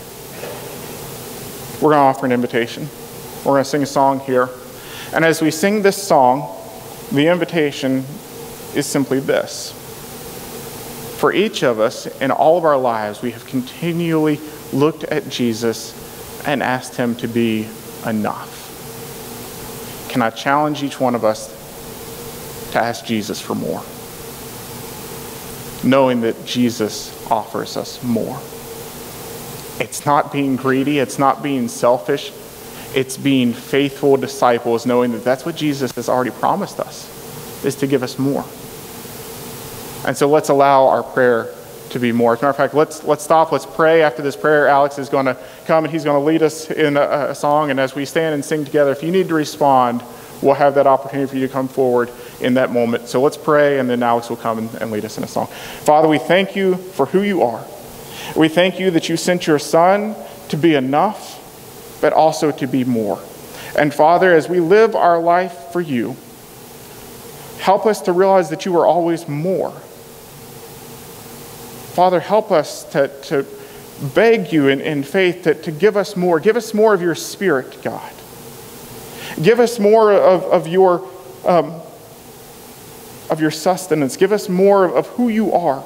we're going to offer an invitation. We're going to sing a song here. And as we sing this song, the invitation is simply this. For each of us, in all of our lives, we have continually looked at Jesus and asked him to be enough. Can I challenge each one of us to ask Jesus for more, knowing that Jesus offers us more? It's not being greedy, it's not being selfish, it's being faithful disciples, knowing that that's what Jesus has already promised us, is to give us more. And so let's allow our prayer to be more. As a matter of fact, let's let's stop, let's pray. After this prayer, Alex is going to come and he's going to lead us in a, a song. And as we stand and sing together, if you need to respond, we'll have that opportunity for you to come forward in that moment. So let's pray, and then Alex will come and, and lead us in a song. Father, we thank you for who you are. We thank you that you sent your Son to be enough, but also to be more. And Father, as we live our life for you, help us to realize that you are always more. Father, help us to, to beg you in, in faith to, to give us more. Give us more of your Spirit, God. Give us more of, of, your, um, of your sustenance. Give us more of, of who you are.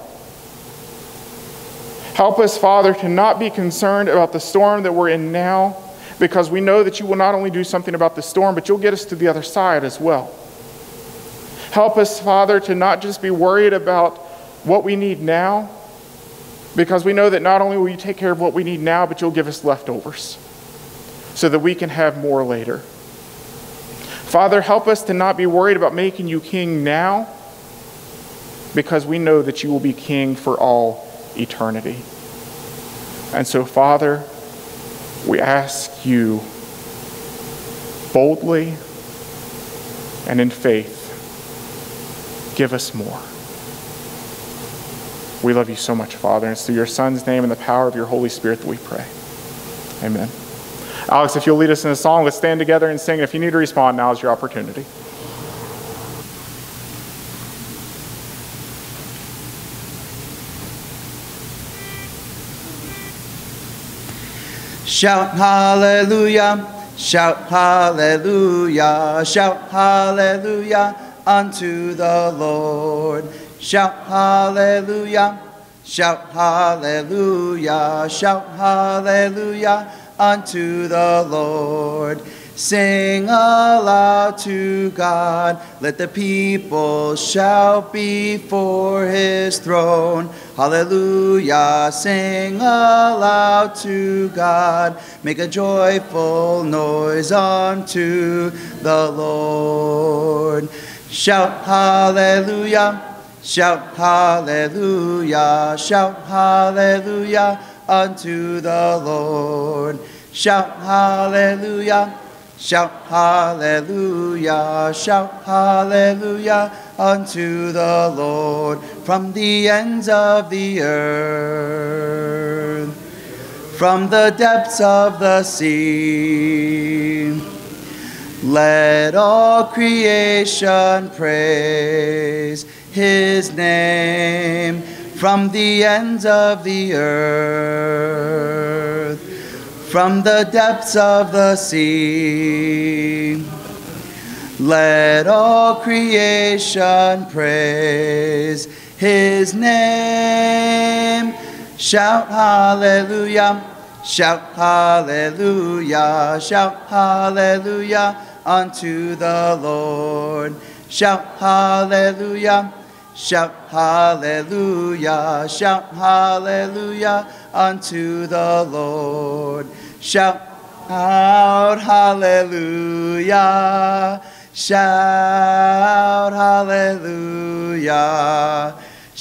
Help us, Father, to not be concerned about the storm that we're in now, because we know that you will not only do something about the storm, but you'll get us to the other side as well. Help us, Father, to not just be worried about what we need now, because we know that not only will you take care of what we need now, but you'll give us leftovers so that we can have more later. Father, help us to not be worried about making you king now, because we know that you will be king for all eternity. And so, Father, we ask you boldly and in faith, give us more. We love you so much, Father, and it's through your Son's name and the power of your Holy Spirit that we pray. Amen. Alex, if you'll lead us in a song, let's stand together and sing. If you need to respond, now is your opportunity. Shout hallelujah, shout hallelujah, shout hallelujah unto the Lord. Shout hallelujah, shout hallelujah, shout hallelujah unto the Lord. Sing aloud to God, let the people shout before his throne. Hallelujah, sing aloud to God, make a joyful noise unto the Lord. Shout hallelujah, shout hallelujah, shout hallelujah unto the Lord. Shout hallelujah, shout hallelujah, shout hallelujah unto the Lord. From the ends of the earth, from the depths of the sea, let all creation praise his name. From the ends of the earth, from the depths of the sea, let all creation praise his name. Shout hallelujah, shout hallelujah, shout hallelujah unto the Lord. Shout hallelujah, shout hallelujah, shout hallelujah unto the Lord. Shout out hallelujah, shout hallelujah,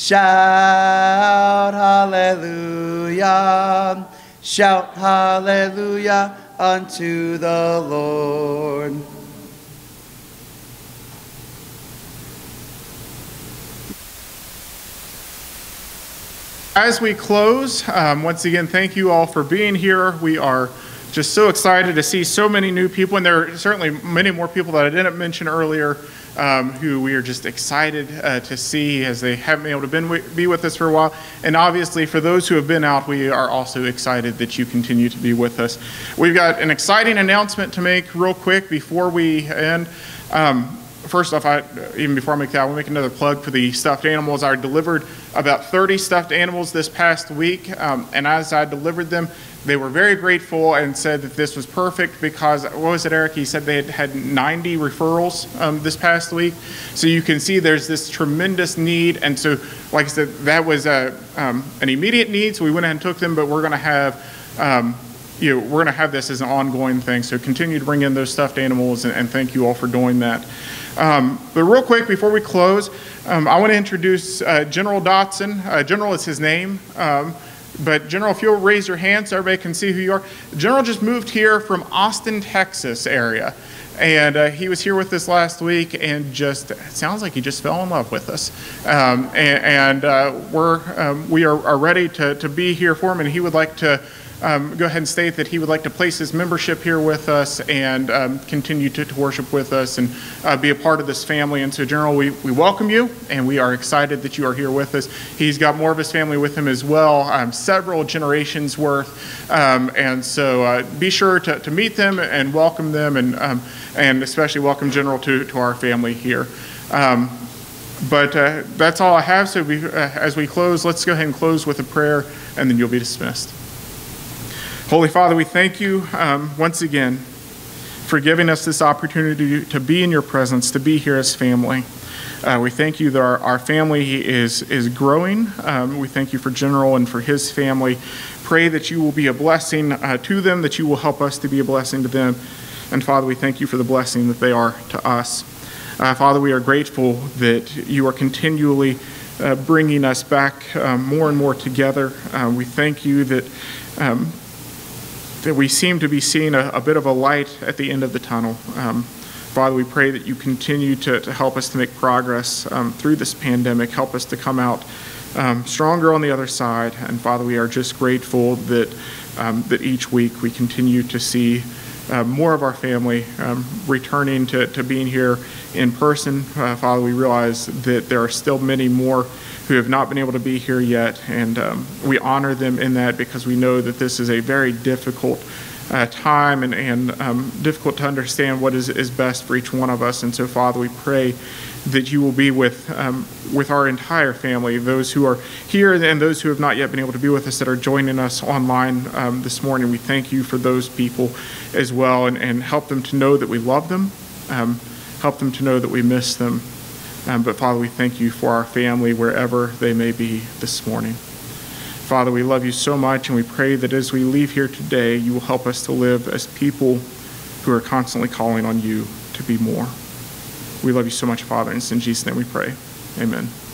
shout hallelujah, shout hallelujah unto the Lord. As we close, um, once again, thank you all for being here. We are just so excited to see so many new people, and there are certainly many more people that I didn't mention earlier um, who we are just excited uh, to see as they haven't been able to been, be with us for a while. And obviously, for those who have been out, we are also excited that you continue to be with us. We've got an exciting announcement to make real quick before we end. Um, First off, I, even before I make that, I want to make another plug for the stuffed animals. I delivered about thirty stuffed animals this past week, um, and as I delivered them, they were very grateful and said that this was perfect because, what was it, Eric? He said they had had ninety referrals um, this past week. So you can see there's this tremendous need, and so, like I said, that was a, um, an immediate need, so we went ahead and took them, but we're going to have um, you know, we're going to have this as an ongoing thing. So continue to bring in those stuffed animals, and, and thank you all for doing that. Um, but real quick, before we close, um, I want to introduce uh, General Dotson. Uh, General is his name. Um, but General, if you'll raise your hand so everybody can see who you are. General just moved here from Austin, Texas area. And uh, he was here with us last week, and just, it sounds like he just fell in love with us. Um, and and uh, we're, um, we are, are ready to, to be here for him, and he would like to Um, go ahead and state that he would like to place his membership here with us and um, continue to, to worship with us and uh, be a part of this family. And so, General, we, we welcome you, and we are excited that you are here with us. He's got more of his family with him as well, um, several generations worth. Um, and so uh, be sure to, to meet them and welcome them, and, um, and especially welcome General to, to our family here. Um, but uh, that's all I have. So we, uh, as we close, let's go ahead and close with a prayer, and then you'll be dismissed. Holy Father, we thank you um, once again for giving us this opportunity to be in your presence, to be here as family. Uh, we thank you that our, our family is, is growing. Um, we thank you for General and for his family. Pray that you will be a blessing uh, to them, that you will help us to be a blessing to them. And Father, we thank you for the blessing that they are to us. Uh, Father, we are grateful that you are continually uh, bringing us back um, more and more together. Uh, we thank you that um, that we seem to be seeing a, a bit of a light at the end of the tunnel. Um, Father, we pray that you continue to, to help us to make progress um, through this pandemic, help us to come out um, stronger on the other side. And Father, we are just grateful that, um, that each week we continue to see uh, more of our family um, returning to, to being here in person. Uh, Father, we realize that there are still many more who have not been able to be here yet, and um, we honor them in that because we know that this is a very difficult uh, time and, and um, difficult to understand what is, is best for each one of us. And so, Father, we pray that you will be with um, with our entire family, those who are here and those who have not yet been able to be with us that are joining us online um, this morning. We thank you for those people as well, and, and help them to know that we love them, um, help them to know that we miss them. Um, but Father, we thank you for our family wherever they may be this morning. Father, we love you so much, and we pray that as we leave here today, you will help us to live as people who are constantly calling on you to be more. We love you so much, Father, and it's in Jesus' name we pray. Amen.